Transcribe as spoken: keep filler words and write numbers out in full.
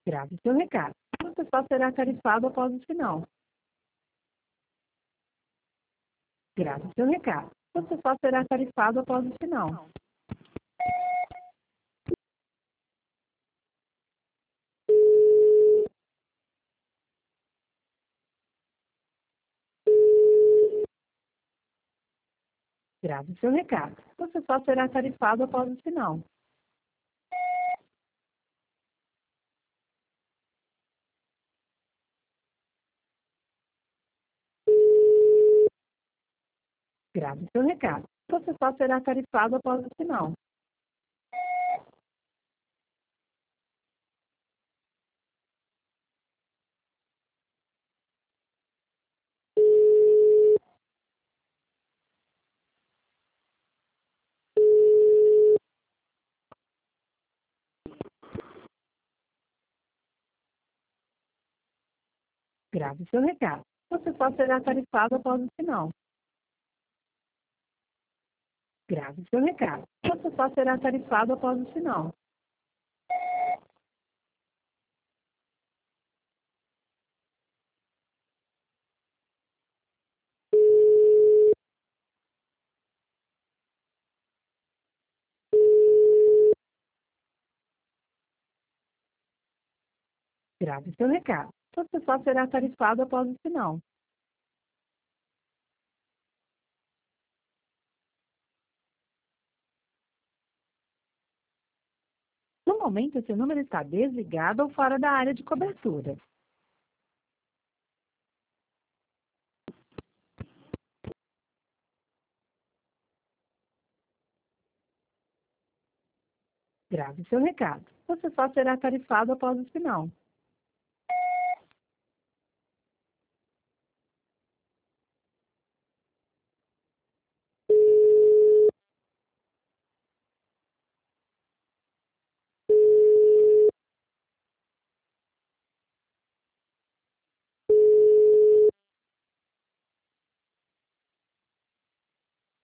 Grave seu recado. Você só será tarifado após o sinal. Grave seu recado. Você só será tarifado após o sinal. Grave seu recado. Você só será tarifado após o sinal. Grave seu recado. Você só será tarifado após o sinal. Grave seu recado. Você só será tarifado após o sinal. Grave seu recado. Você só será tarifado após o sinal. Grave seu recado. Você só será tarifado após o sinal. No momento, esse número está desligado ou fora da área de cobertura. Grave seu recado. Você só será tarifado após o sinal.